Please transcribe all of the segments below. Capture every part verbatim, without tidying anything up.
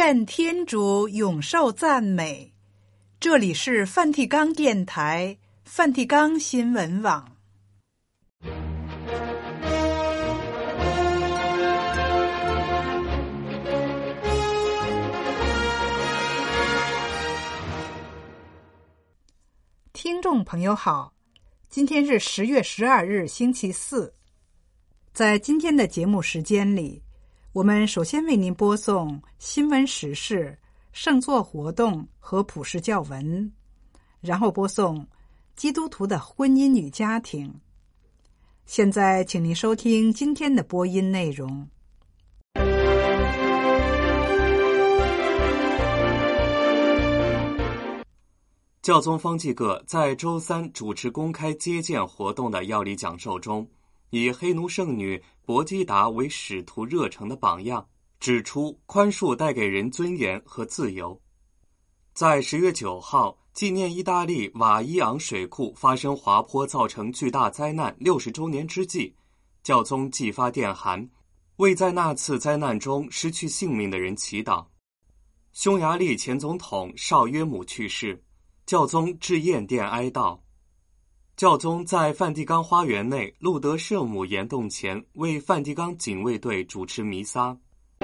愿天主永受赞美。这里是梵蒂冈电台、梵蒂冈新闻网。听众朋友好，今天是十月十二日，星期四。在今天的节目时间里，我们首先为您播送新闻时事、圣座活动和普世教文，然后播送基督徒的婚姻与家庭。现在请您收听今天的播音内容。 教宗方济各在周三主持公开接见活动的要理讲授中，以黑奴圣女博基达为使徒热诚的榜样，指出宽恕带给人尊严和自由。在十月九号纪念意大利瓦伊昂水库发生滑坡造成巨大灾难六十周年之际，教宗寄发电函，为在那次灾难中失去性命的人祈祷。匈牙利前总统绍约姆去世，教宗致唁电哀悼。教宗在梵蒂冈花园内路德圣母岩洞前为梵蒂冈警卫队主持弥撒。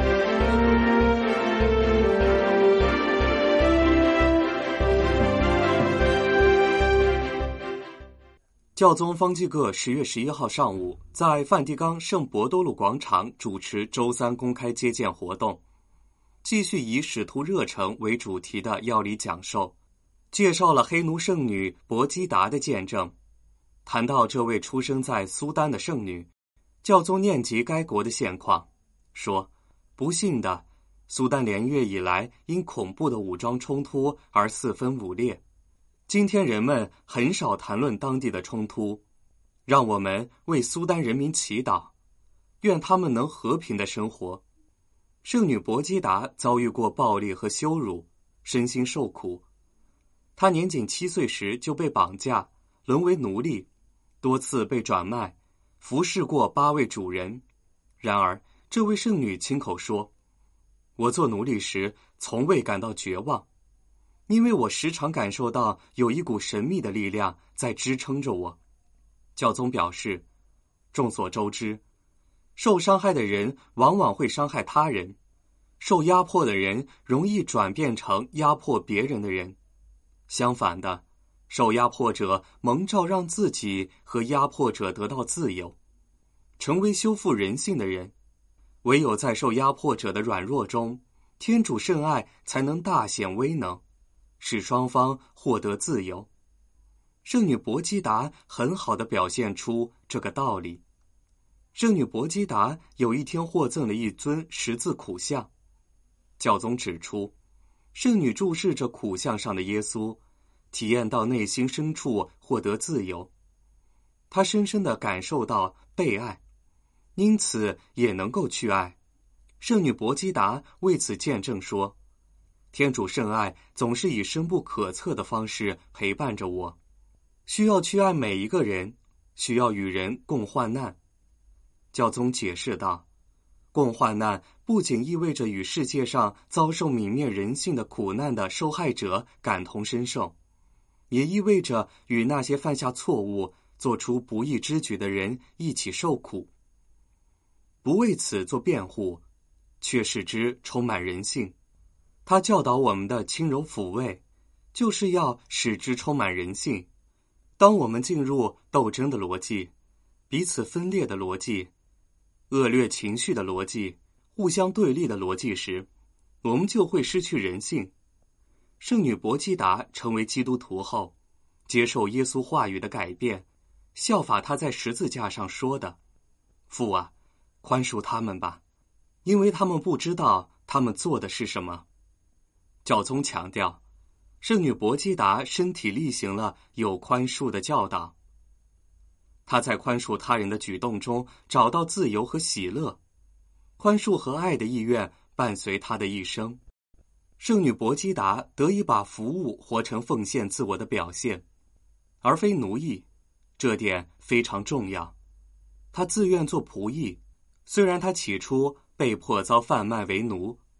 教宗方济各十月十一号上午在梵蒂冈圣伯多禄广场主持周三公开接见活动，继续以使徒热诚为主题的要理讲授，介绍了黑奴圣女博基达的见证。谈到这位出生在苏丹的圣女，教宗念及该国的现况，说：不幸的，苏丹连月以来因恐怖的武装冲突而四分五裂。今天人们很少谈论当地的冲突，让我们为苏丹人民祈祷，愿他们能和平的生活。圣女博基达遭遇过暴力和羞辱，身心受苦。她年仅七岁时就被绑架，沦为奴隶，多次被转卖，服侍过八位主人。然而，这位圣女亲口说：我做奴隶时从未感到绝望，因为我时常感受到有一股神秘的力量在支撑着我。教宗表示，众所周知，受伤害的人往往会伤害他人，受压迫的人容易转变成压迫别人的人。相反的，受压迫者蒙召让自己和压迫者得到自由，成为修复人性的人。唯有在受压迫者的软弱中，天主圣爱才能大显威能，使双方获得自由。圣女博基达很好地表现出这个道理。圣女博基达有一天获赠了一尊十字苦像，教宗指出，圣女注视着苦像上的耶稣，体验到内心深处获得自由。她深深地感受到被爱，因此也能够去爱。圣女博基达为此见证说，天主圣爱总是以深不可测的方式陪伴着我，需要去爱每一个人，需要与人共患难。教宗解释道，共患难不仅意味着与世界上遭受泯灭人性的苦难的受害者感同身受，也意味着与那些犯下错误、做出不义之举的人一起受苦。不为此做辩护，却使之充满人性。他教导我们的轻柔抚慰，就是要使之充满人性。当我们进入斗争的逻辑、彼此分裂的逻辑、恶劣情绪的逻辑、互相对立的逻辑时，我们就会失去人性。圣女博基达成为基督徒后，接受耶稣话语的改变，效法他在十字架上说的：父啊，宽恕他们吧，因为他们不知道他们做的是什么。教宗强调，圣女博基达身体力行了有宽恕的教导。她在宽恕他人的举动中找到自由和喜乐，宽恕和爱的意愿伴随她的一生。圣女博基达得以把服务活成奉献自我的表现，而非奴役，这点非常重要。她自愿做仆役，虽然她起初被迫遭贩卖为奴，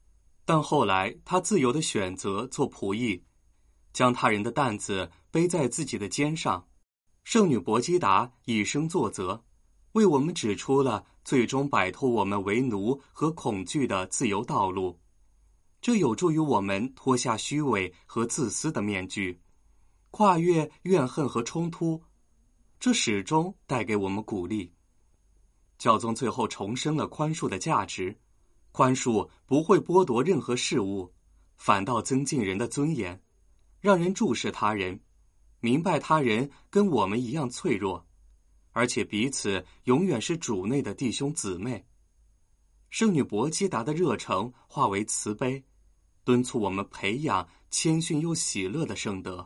但后来他自由地选择做仆役，将他人的担子背在自己的肩上。圣女伯基达以身作则，为我们指出了最终摆脱我们为奴和恐惧的自由道路。这有助于我们脱下虚伪和自私的面具，跨越怨恨和冲突。这始终带给我们鼓励。教宗最后重申了宽恕的价值，宽恕不会剥夺任何事物，反倒增进人的尊严，让人注视他人，明白他人跟我们一样脆弱，而且彼此永远是主内的弟兄姊妹。圣女伯基达的热诚化为慈悲，敦促我们培养谦逊又喜乐的圣德。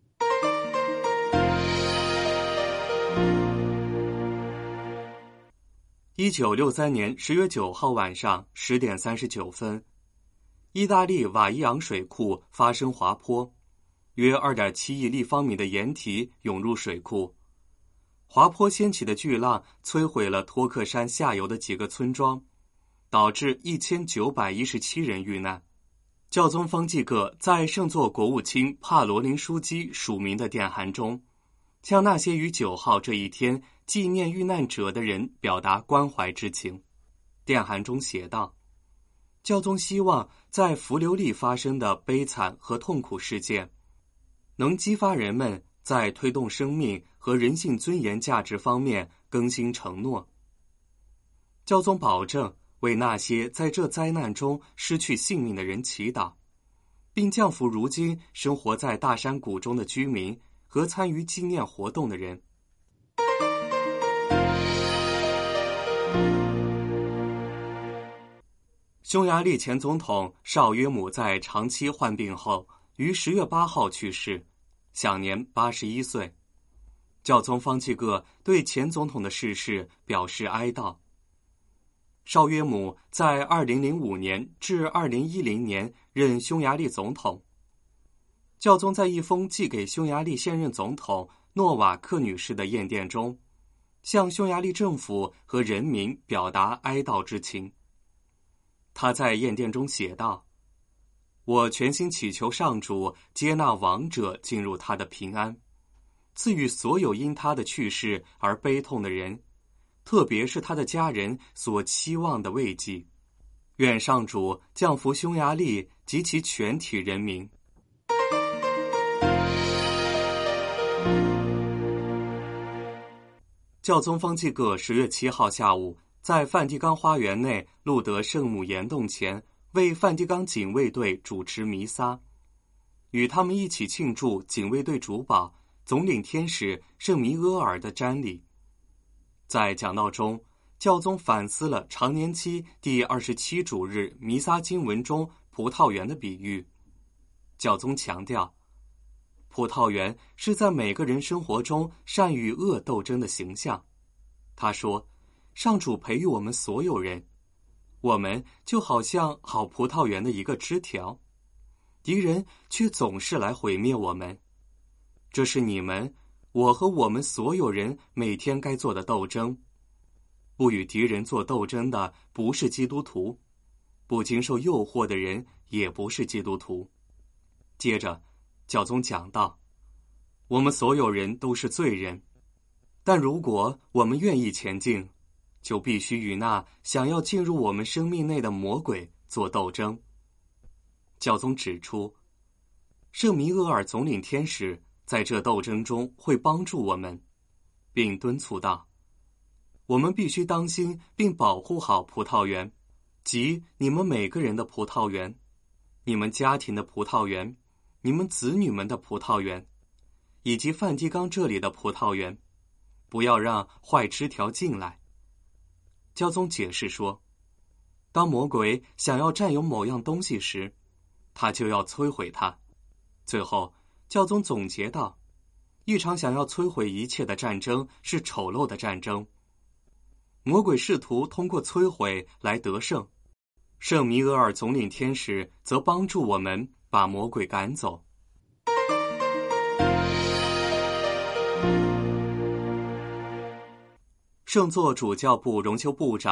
一九六三年十月九号晚上十点三十九分，意大利瓦伊昂水库发生滑坡，约 二点七亿立方米的盐体涌入水库。滑坡掀起的巨浪摧毁了托克山下游的几个村庄，导致一千九百一十七人遇难。教宗方济各在圣座国务卿帕罗林枢机署名的电函中，向那些于九号这一天纪念遇难者的人表达关怀之情。电函中写道，教宗希望在弗留利发生的悲惨和痛苦事件，能激发人们在推动生命和人性尊严价值方面更新承诺。教宗保证为那些在这灾难中失去性命的人祈祷，并降服如今生活在大山谷中的居民和参与纪念活动的人。匈牙利前总统绍约姆在长期患病后于十月八号去世，享年八十一岁。教宗方济各对前总统的逝世表示哀悼。绍约姆在二零零五年至二零一零年任匈牙利总统。教宗在一封寄给匈牙利现任总统诺瓦克女士的唁电中，向匈牙利政府和人民表达哀悼之情。他在唁电中写道：我全心祈求上主接纳亡者进入他的平安，赐予所有因他的去世而悲痛的人，特别是他的家人所期望的慰藉。愿上主降福匈牙利及其全体人民。教宗方济各十月七号下午在梵蒂冈花园内路德圣母岩洞前为梵蒂冈警卫队主持弥撒，与他们一起庆祝警卫队主保总领天使圣弥阿尔的瞻礼。在讲道中，教宗反思了常年期第二十七主日弥撒经文中葡萄园的比喻。教宗强调，葡萄园是在每个人生活中善与恶斗争的形象。他说，上主培育我们所有人，我们就好像好葡萄园的一个枝条，敌人却总是来毁灭我们。这是你们，我和我们所有人每天该做的斗争。不与敌人做斗争的不是基督徒，不经受诱惑的人也不是基督徒。接着，教宗讲道，我们所有人都是罪人，但如果我们愿意前进，就必须与那想要进入我们生命内的魔鬼做斗争。教宗指出，圣弥厄尔总领天使在这斗争中会帮助我们，并敦促道，我们必须当心并保护好葡萄园，即你们每个人的葡萄园，你们家庭的葡萄园，你们子女们的葡萄园，以及梵蒂冈这里的葡萄园，不要让坏枝条进来。教宗解释说，当魔鬼想要占有某样东西时，他就要摧毁它。最后，教宗总结道，一场想要摧毁一切的战争是丑陋的战争。魔鬼试图通过摧毁来得胜，圣弥额尔总领天使则帮助我们把魔鬼赶走。圣座主教部荣休部长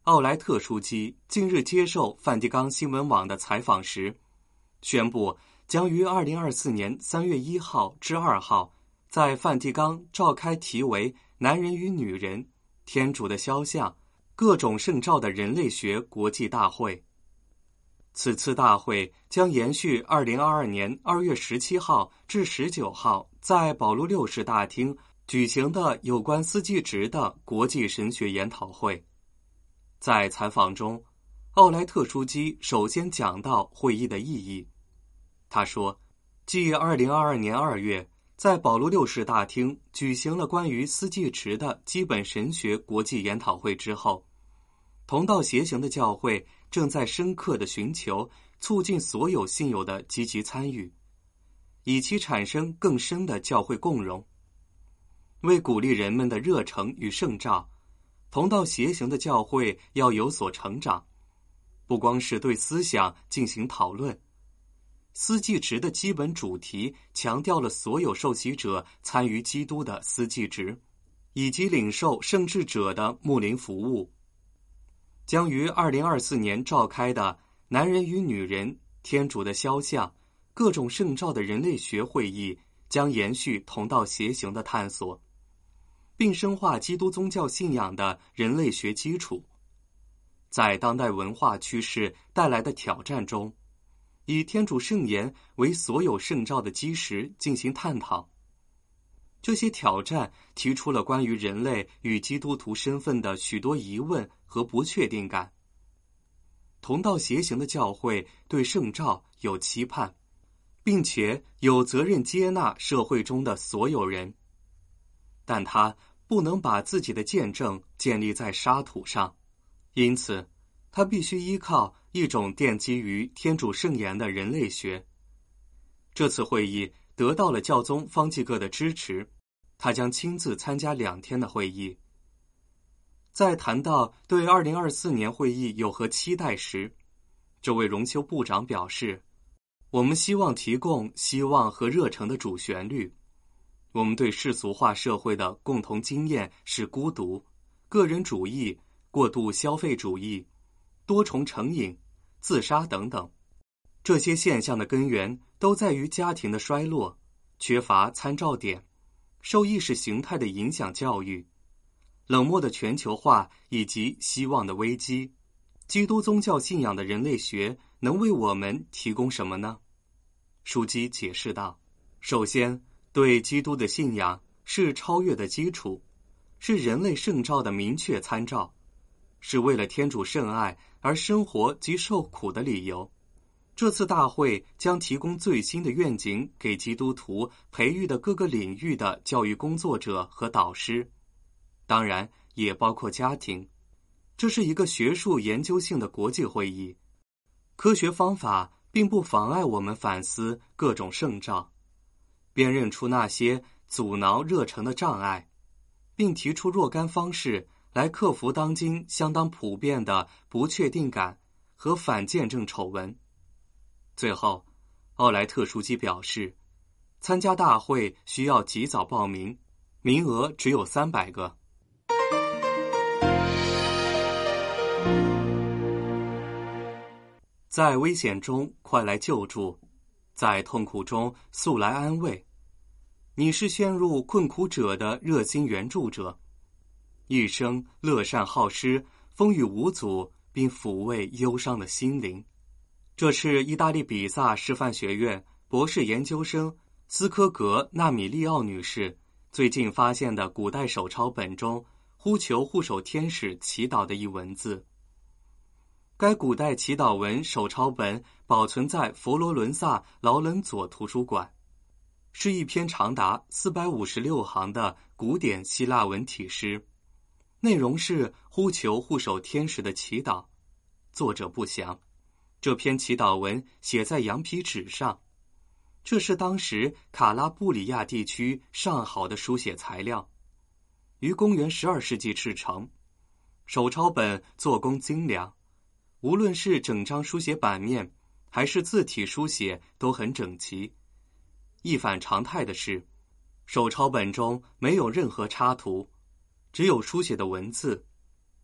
奥莱特书记近日接受梵蒂冈新闻网的采访时，宣布将于二零二四年三月一号至二号在梵蒂冈召开题为《男人与女人、天主的肖像、各种圣召的人类学国际大会》。此次大会将延续二零二二年二月十七号至十九号在保禄六世大厅举行的有关司祭职的国际神学研讨会。在采访中，奥莱特书记首先讲到会议的意义。他说，继二零二二年二月在保禄六世大厅举行了关于司祭职的基本神学国际研讨会之后，同道协行的教会正在深刻地寻求促进所有信友的积极参与，以其产生更深的教会共融。为鼓励人们的热诚与圣召，同道协行的教会要有所成长，不光是对思想进行讨论。司祭职的基本主题强调了所有受洗者参与基督的司祭职，以及领受圣职者的牧灵服务。将于二零二四年召开的男人与女人、天主的肖像、各种圣召的人类学会议将延续同道协行的探索，并深化基督宗教信仰的人类学基础。在当代文化趋势带来的挑战中，以天主圣言为所有圣召的基石进行探讨。这些挑战提出了关于人类与基督徒身份的许多疑问和不确定感。同道协行的教会对圣召有期盼，并且有责任接纳社会中的所有人，但他不能把自己的见证建立在沙土上，因此他必须依靠一种奠基于天主圣言的人类学。这次会议得到了教宗方济各的支持，他将亲自参加两天的会议。在谈到对二零二四年会议有何期待时，这位荣休部长表示，我们希望提供希望和热诚的主旋律。我们对世俗化社会的共同经验是孤独、个人主义、过度消费主义、多重成瘾、自杀等等。这些现象的根源都在于家庭的衰落、缺乏参照点、受意识形态的影响教育、冷漠的全球化以及希望的危机。基督宗教信仰的人类学能为我们提供什么呢？枢机解释道，首先，对基督的信仰是超越的基础，是人类圣召的明确参照，是为了天主圣爱而生活及受苦的理由。这次大会将提供最新的愿景给基督徒培育的各个领域的教育工作者和导师，当然也包括家庭。这是一个学术研究性的国际会议，科学方法并不妨碍我们反思各种圣召，辨认出那些阻挠热诚的障碍，并提出若干方式来克服当今相当普遍的不确定感和反见证丑闻。最后，奥莱特书记表示，参加大会需要及早报名，名额只有三百个。在危险中快来救助，在痛苦中速来安慰。你是陷入困苦者的热心援助者，一生乐善好施，风雨无阻，并抚慰忧伤的心灵。这是意大利比萨师范学院博士研究生斯科格纳米利奥女士最近发现的古代手抄本中呼求护守天使祈祷的一文字。该古代祈祷文手抄本保存在佛罗伦萨劳伦佐图书馆，是一篇长达四百五十六行的古典希腊文体诗，内容是呼求护守天使的祈祷，作者不详。这篇祈祷文写在羊皮纸上，这是当时卡拉布里亚地区上好的书写材料，于公元十二世纪制成。手抄本做工精良，无论是整张书写版面还是字体书写都很整齐。一反常态的是，手抄本中没有任何插图，只有书写的文字。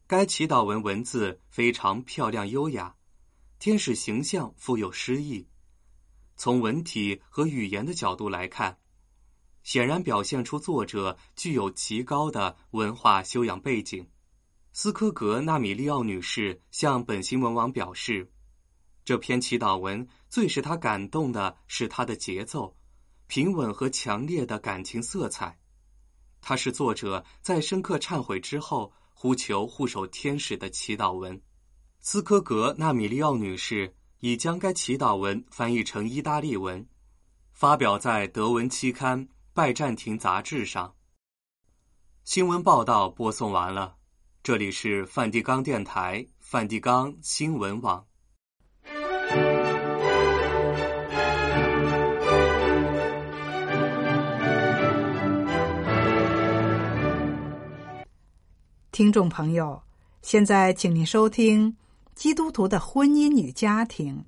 该祈祷文文字非常漂亮优雅，天使形象富有诗意。从文体和语言的角度来看，显然表现出作者具有极高的文化修养背景。斯科格纳米利奥女士向本新闻网表示，这篇祈祷文最使她感动的是它的节奏，平稳和强烈的感情色彩。它是作者在深刻忏悔之后呼求护守天使的祈祷文。斯科格纳米利奥女士已将该祈祷文翻译成意大利文，发表在德文期刊《拜占庭杂志》上。新闻报道播送完了，这里是梵蒂冈电台梵蒂冈新闻网。 听众朋友，现在请您收听基督徒的婚姻与家庭。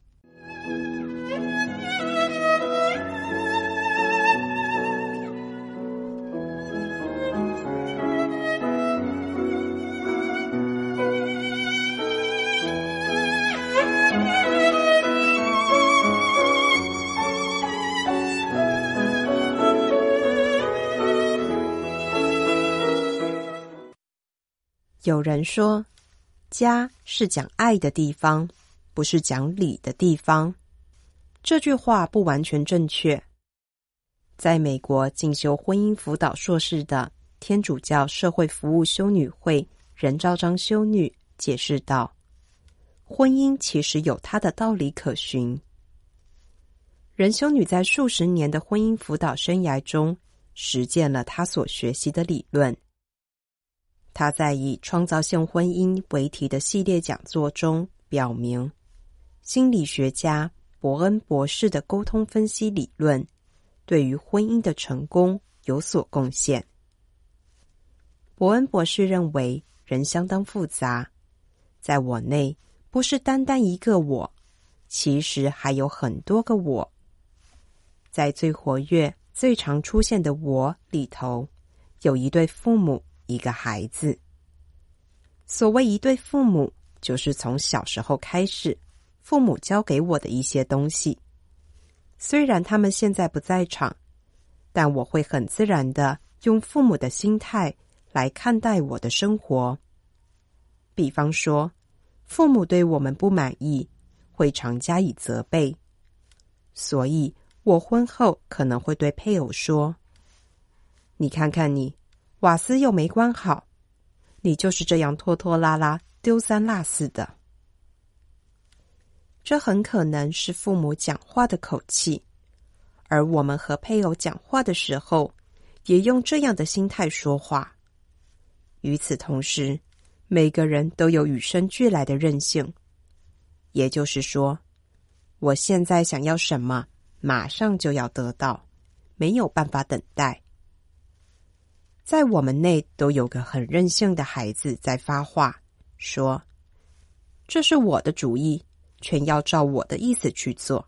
有人说，家是讲爱的地方，不是讲理的地方。这句话不完全正确。在美国进修婚姻辅导硕士的天主教社会服务修女会任昭彰修女解释道，婚姻其实有它的道理可循。任修女在数十年的婚姻辅导生涯中实践了她所学习的理论。他在以创造性婚姻为题的系列讲座中表明，心理学家伯恩博士的沟通分析理论对于婚姻的成功有所贡献。伯恩博士认为人相当复杂，在我内不是单单一个我，其实还有很多个我。在最活跃、最常出现的我里头，有一对父母，一个孩子。所谓一对父母，就是从小时候开始，父母教给我的一些东西。虽然他们现在不在场，但我会很自然地用父母的心态来看待我的生活。比方说，父母对我们不满意，会常加以责备。所以我婚后可能会对配偶说，你看看你，瓦斯又没关好，你就是这样拖拖拉拉、丢三落四的。这很可能是父母讲话的口气，而我们和配偶讲话的时候，也用这样的心态说话。与此同时，每个人都有与生俱来的韧性，也就是说，我现在想要什么，马上就要得到，没有办法等待。在我们内都有个很任性的孩子在发话，说，这是我的主意，全要照我的意思去做。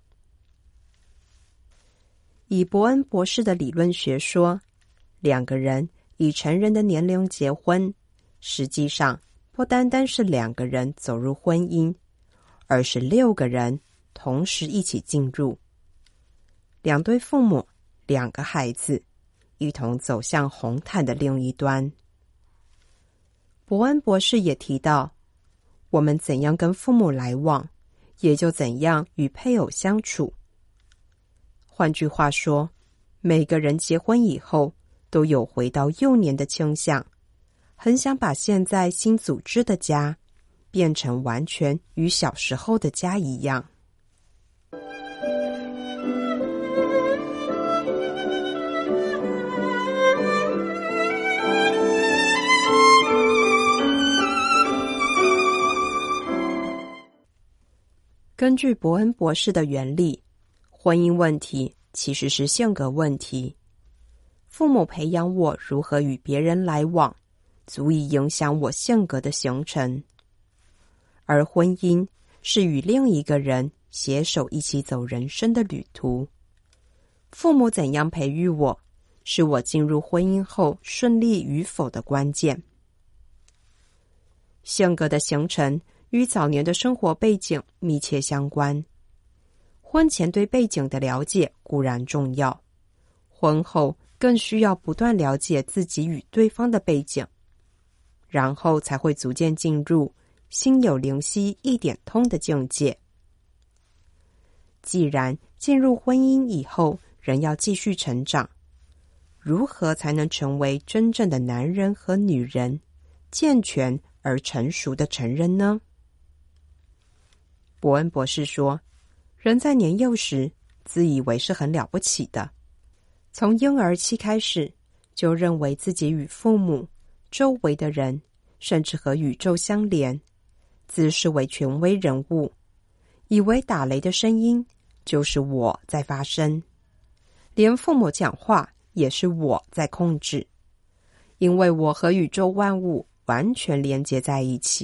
以伯恩博士的理论学说，两个人以成人的年龄结婚，实际上不单单是两个人走入婚姻，而是六个人同时一起进入。两对父母，两个孩子，一同走向红毯的另一端。伯恩博士也提到，我们怎样跟父母来往，也就怎样与配偶相处。换句话说，每个人结婚以后都有回到幼年的倾向，很想把现在新组织的家变成完全与小时候的家一样。根据伯恩博士的原理，婚姻问题其实是性格问题。父母培养我如何与别人来往，足以影响我性格的形成。而婚姻是与另一个人携手一起走人生的旅途。父母怎样培育我，是我进入婚姻后顺利与否的关键。 性格的形成与早年的生活背景密切相关。婚前对背景的了解固然重要，婚后更需要不断了解自己与对方的背景，然后才会逐渐进入心有灵犀一点通的境界。既然进入婚姻以后人要继续成长，如何才能成为真正的男人和女人，健全而成熟的成人呢？伯恩博士说，人在年幼时自以为是很了不起的，从婴儿期开始就认为自己与父母、周围的人，甚至和宇宙相连，自视为权威人物，以为打雷的声音就是我在发声，连父母讲话也是我在控制，因为我和宇宙万物完全连接在一起。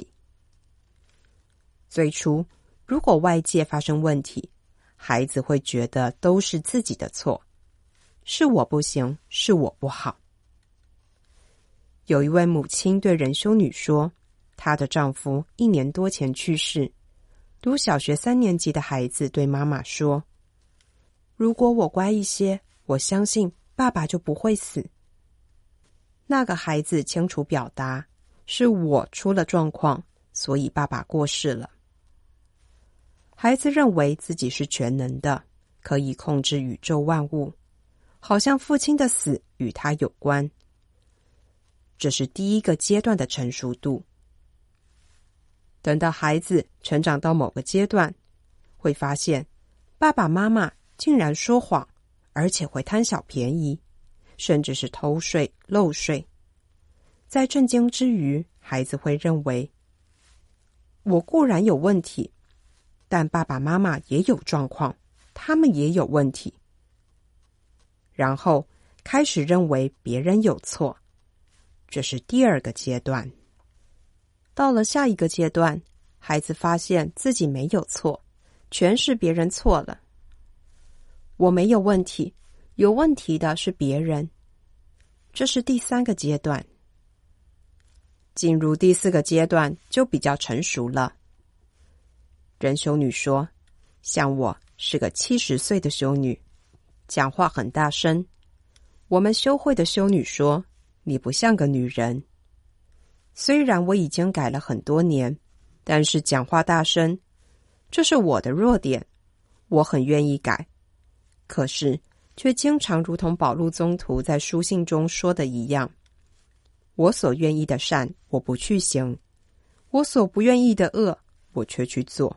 最初，如果外界发生问题，孩子会觉得都是自己的错，是我不行，是我不好。有一位母亲对仁修女说，她的丈夫一年多前去世。读小学三年级的孩子对妈妈说，如果我乖一些，我相信爸爸就不会死。那个孩子清楚表达，是我出了状况，所以爸爸过世了。孩子认为自己是全能的，可以控制宇宙万物，好像父亲的死与他有关。这是第一个阶段的成熟度。等到孩子成长到某个阶段，会发现爸爸妈妈竟然说谎，而且会贪小便宜，甚至是偷税漏税。在震惊之余，孩子会认为，我固然有问题，但爸爸妈妈也有状况，他们也有问题。然后开始认为别人有错，这是第二个阶段。到了下一个阶段，孩子发现自己没有错，全是别人错了。我没有问题，有问题的是别人。这是第三个阶段。进入第四个阶段就比较成熟了。仁修女说，像我是个七十岁的修女，讲话很大声。我们修会的修女说，你不像个女人。虽然我已经改了很多年，但是讲话大声，这是我的弱点，我很愿意改。可是却经常如同保禄宗徒在书信中说的一样，我所愿意的善我不去行，我所不愿意的恶我却去做。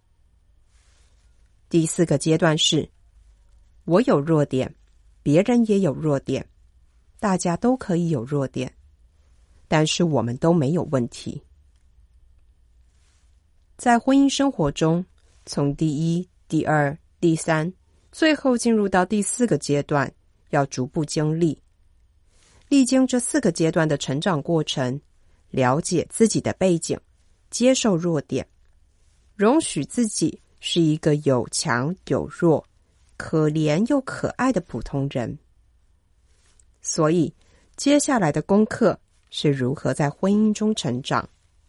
第四个阶段是，我有弱点，别人也有弱点，大家都可以有弱点，但是我们都没有问题。在婚姻生活中，从第一、第二、第三，最后进入到第四个阶段，要逐步经历。历经这四个阶段的成长过程，了解自己的背景，接受弱点，容许自己是一个有强有弱、可怜又可爱的普通人。所以，接下来的功课是如何在婚姻中成长。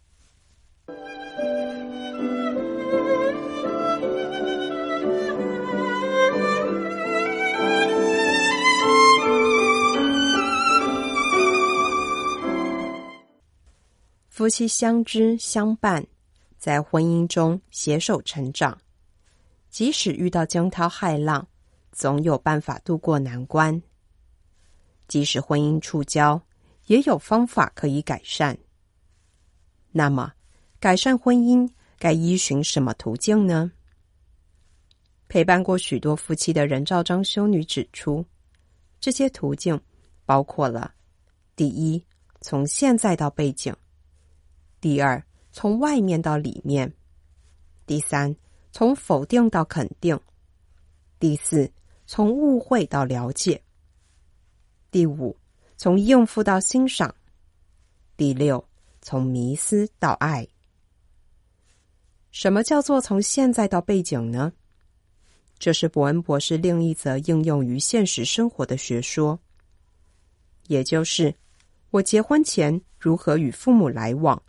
夫妻相知相伴，在婚姻中携手成长，即使遇到惊涛骇浪，总有办法度过难关。即使婚姻触礁，也有方法可以改善。那么，改善婚姻该依循什么途径呢？陪伴过许多夫妻的任兆章修女指出，这些途径包括了：第一，从现在到背景；第二，从外面到里面；第三，从否定到肯定；第四，从误会到了解；第五，从应付到欣赏；第六，从迷思到爱。什么叫做从现在到背景呢？这是伯恩博士另一则应用于现实生活的学说，也就是我结婚前如何与父母来往，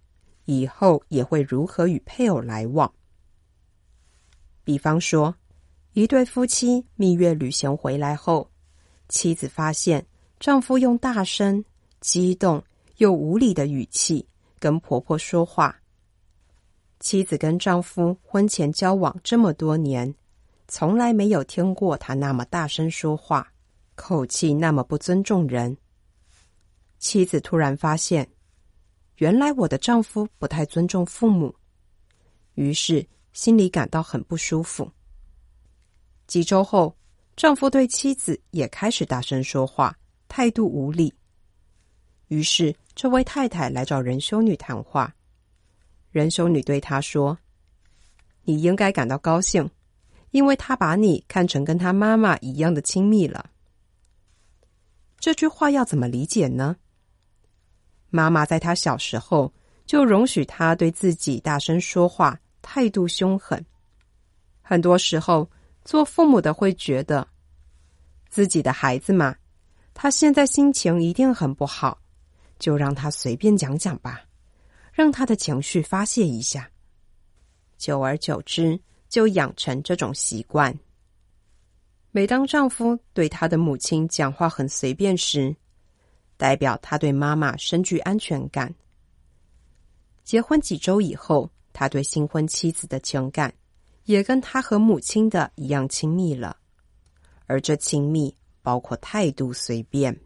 以后也会如何与配偶来往。比方说，一对夫妻蜜月旅行回来后，妻子发现丈夫用大声、激动又无理的语气跟婆婆说话。妻子跟丈夫婚前交往这么多年，从来没有听过他那么大声说话，口气那么不尊重人。妻子突然发现，原来我的丈夫不太尊重父母，于是心里感到很不舒服。几周后，丈夫对妻子也开始大声说话，态度无理。于是这位太太来找仁修女谈话。仁修女对她说，你应该感到高兴，因为他把你看成跟他妈妈一样的亲密了。这句话要怎么理解呢？妈妈在她小时候就容许她对自己大声说话，态度凶狠。很多时候，做父母的会觉得，自己的孩子嘛，他现在心情一定很不好，就让他随便讲讲吧，让他的情绪发泄一下。久而久之，就养成这种习惯。每当丈夫对他的母亲讲话很随便时，代表他对妈妈深具安全感。结婚几周以后，他对新婚妻子的情感也跟他和母亲的一样亲密了，而这亲密包括态度随便。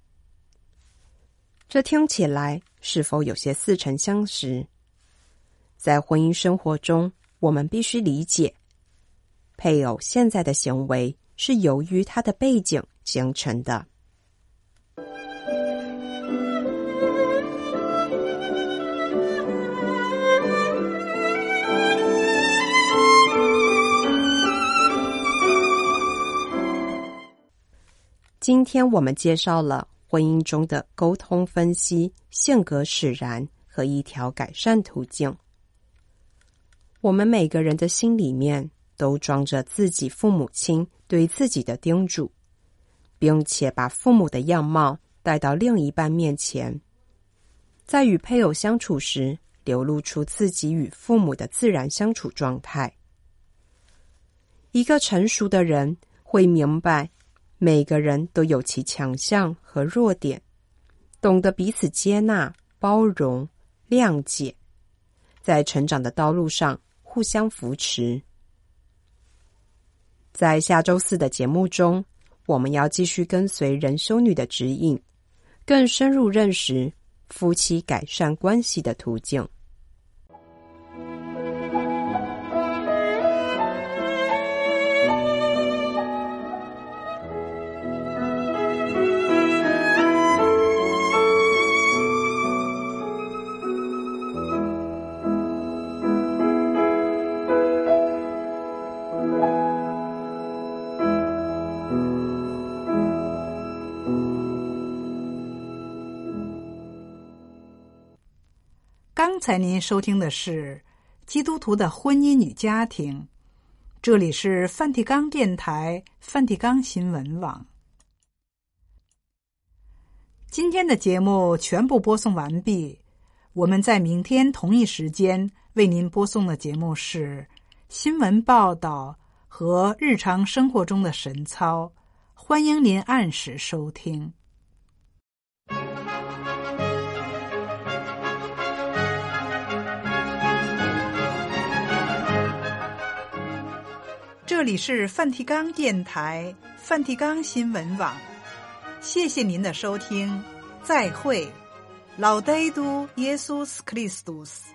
这听起来是否有些似曾相识？在婚姻生活中，我们必须理解，配偶现在的行为是由于他的背景形成的。今天我们介绍了婚姻中的沟通分析、性格使然和一条改善途径。我们每个人的心里面都装着自己父母亲对自己的叮嘱，并且把父母的样貌带到另一半面前，在与配偶相处时，流露出自己与父母的自然相处状态。一个成熟的人会明白，每个人都有其强项和弱点，懂得彼此接纳、包容、谅解，在成长的道路上互相扶持。在下周四的节目中，我们要继续跟随仁修女的指引，更深入认识夫妻改善关系的途径。 刚才您收听的是基督徒的婚姻与家庭，这里是梵蒂冈电台梵蒂冈新闻网。今天的节目全部播送完毕，我们在明天同一时间为您播送的节目是新闻报道和日常生活中的神操，欢迎您按时收听。这里是梵蒂冈电台梵蒂冈新闻网，谢谢您的收听，再会，老戴都耶稣斯克里斯多斯。